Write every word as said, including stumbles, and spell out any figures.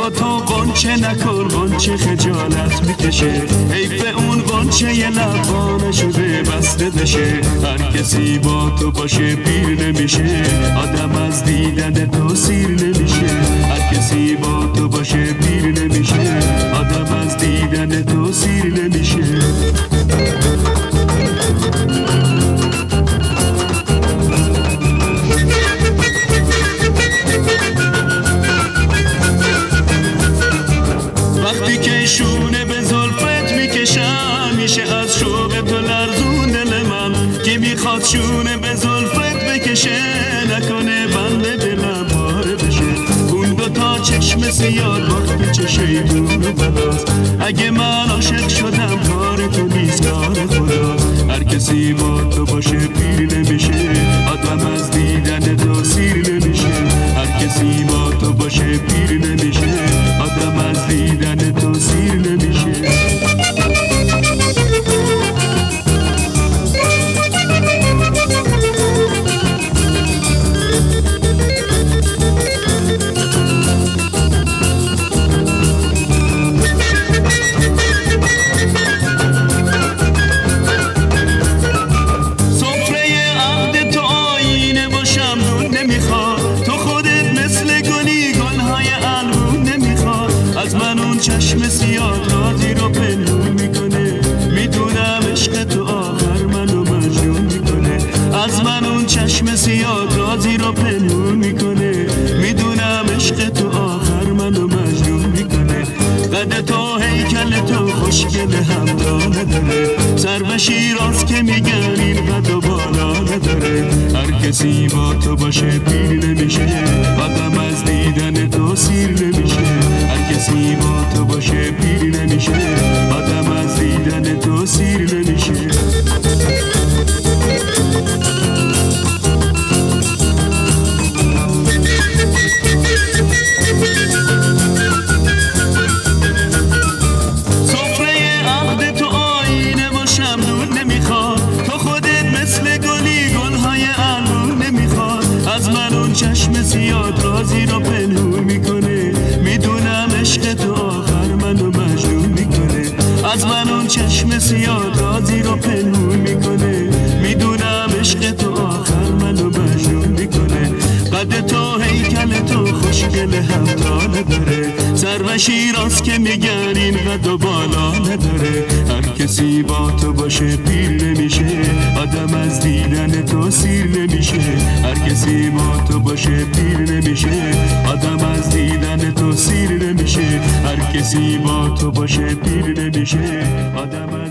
با تو قنچه نکن قنچه خجالت میکشه، حیف اون قنچه یه لبانه شده بسته بشه. هر کسی با تو باشه پیر نمیشه، آدم از دیدن تو سیر نمیشه. هر کسی با تو باشه پیر نمیشه، آدم از دیدن تو سیر نمیشه. وقتی که شونه به زلفت میکشم میشه از شوق تو لرزون دل من، که میخواد شونه به زلفت بکشه نکنه بند دلم پاره بشه. اون دوتا چشم سیاه وقت چشه دور بلاست، اگه من عاشق شدم کار تو نیست کار خداست. هر کسی با تو باشه پیر نمیشه، آدم از دیدن تو سیر نمیشه. هر کسی با تو باشه پیر نمیشه، آدم از دیدن تو سیر نمیشه. چشم سیاه رازی رو پنهون میکنه، میدونم عشق تو آخر منو مجنون میکنه. از من اون چشم سیاه رازی رو پنهون میکنه، میدونم عشق تو آخر منو مجنون میکنه. قد تو هیکل تو خوشگل همدانه داره، سر به شیراز که میگن این قد و بالا نداره. هر کسی با تو باشه پیر نمیشه، آدم از دیدن تو سیر نمیشه. هر کسی با تو باشه پیر نمیشه، آدم از دیدن تو سیر نمیشه. چشم سیاه رازی رو پنهون میکنه، میدونم عشق تو آخر منو مجنون میکنه. از من اون چشم سیاه رازی رو پنهون میکنه، میدونم عشق تو آخر منو مجنون میکنه. قد تو هیکل تو خوشگل همدانه داره، سر و شیراز که میگن این قد و بالا نداره. هر کسی با تو باشه پیر نمیشه، آدم از دیدن تو سیر نمیشه. هر کسی با تو باشه پیر نمیشه، آدم از دیدن تو سیر نمیشه. هر کسی با تو باشه پیر نمیشه، آدم